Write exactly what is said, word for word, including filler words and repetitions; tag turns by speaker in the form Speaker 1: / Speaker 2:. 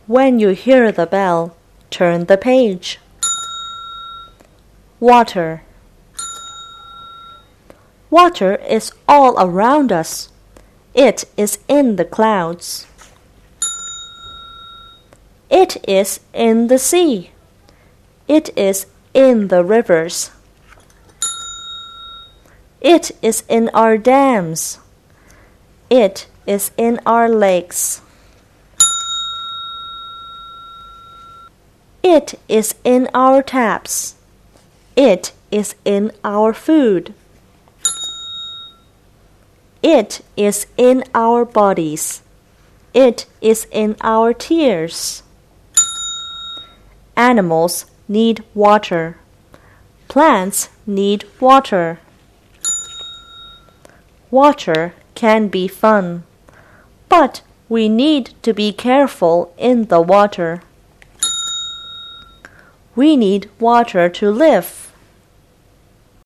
Speaker 1: When you hear the bell, turn the page. Water. Water is all around us. It is in the clouds. It is in the sea. It is in the rivers. It is in our dams. It is in our lakes. It is in our taps. It is in our food. It is in our bodies. It is in our tears. Animals need water. Plants need water. Water can be fun, but we need to be careful in the water. We need water to live.